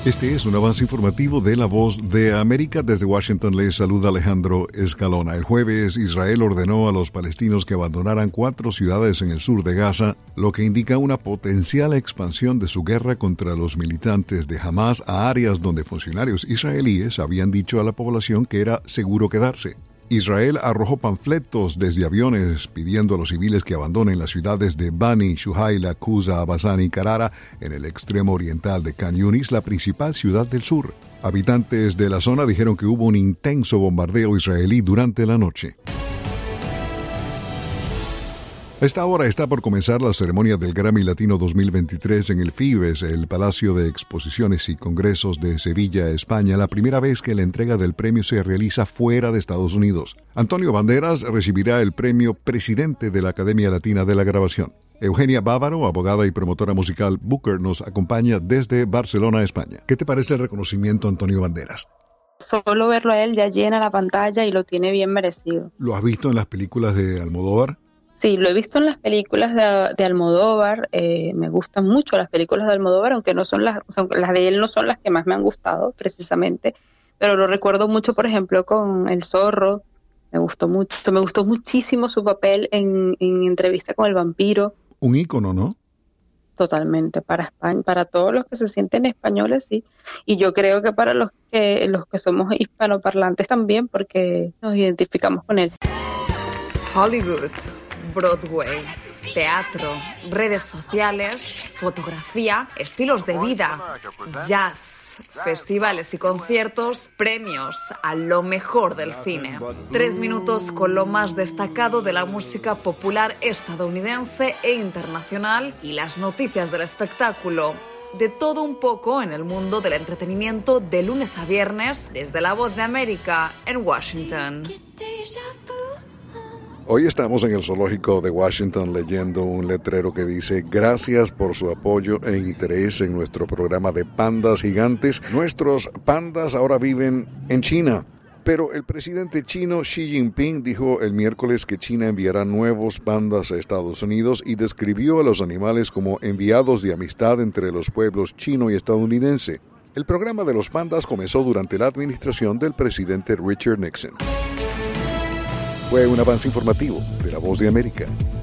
Este es un avance informativo de La Voz de América. Desde Washington les saluda Alejandro Escalona. El jueves, Israel ordenó a los palestinos que abandonaran 4 ciudades en el sur de Gaza, lo que indica una potencial expansión de su guerra contra los militantes de Hamas a áreas donde funcionarios israelíes habían dicho a la población que era seguro quedarse. Israel arrojó panfletos desde aviones pidiendo a los civiles que abandonen las ciudades de Bani, Shuhaila, Quza, Abazán y Carara en el extremo oriental de Khan Yunis, la principal ciudad del sur. Habitantes de la zona dijeron que hubo un intenso bombardeo israelí durante la noche. A esta hora está por comenzar la ceremonia del Grammy Latino 2023 en el FIBES, el Palacio de Exposiciones y Congresos de Sevilla, España, la primera vez que la entrega del premio se realiza fuera de Estados Unidos. Antonio Banderas recibirá el premio Presidente de la Academia Latina de la Grabación. Eugenia Bávaro, abogada y promotora musical Booker, nos acompaña desde Barcelona, España. ¿Qué te parece el reconocimiento, Antonio Banderas? Solo verlo a él ya llena la pantalla y lo tiene bien merecido. ¿Lo has visto en las películas de Almodóvar? Sí, lo he visto en las películas de Almodóvar. Me gustan mucho las películas de Almodóvar, aunque no son las de él no son las que más me han gustado precisamente, pero lo recuerdo mucho, por ejemplo, con El Zorro. Me gustó muchísimo su papel en Entrevista con el vampiro. Un ícono, ¿no? Totalmente, para España, para todos los que se sienten españoles, sí, y yo creo que para los que somos hispanoparlantes también, porque nos identificamos con él. Hollywood, Broadway, teatro, redes sociales, fotografía, estilos de vida, jazz, festivales y conciertos, premios a lo mejor del cine. 3 minutos con lo más destacado de la música popular estadounidense e internacional y las noticias del espectáculo. De todo un poco en el mundo del entretenimiento de lunes a viernes desde La Voz de América en Washington. Hoy estamos en el zoológico de Washington leyendo un letrero que dice: gracias por su apoyo e interés en nuestro programa de pandas gigantes. Nuestros pandas ahora viven en China. Pero el presidente chino Xi Jinping dijo el miércoles que China enviará nuevos pandas a Estados Unidos y describió a los animales como enviados de amistad entre los pueblos chino y estadounidense. El programa de los pandas comenzó durante la administración del presidente Richard Nixon. Fue un avance informativo de La Voz de América.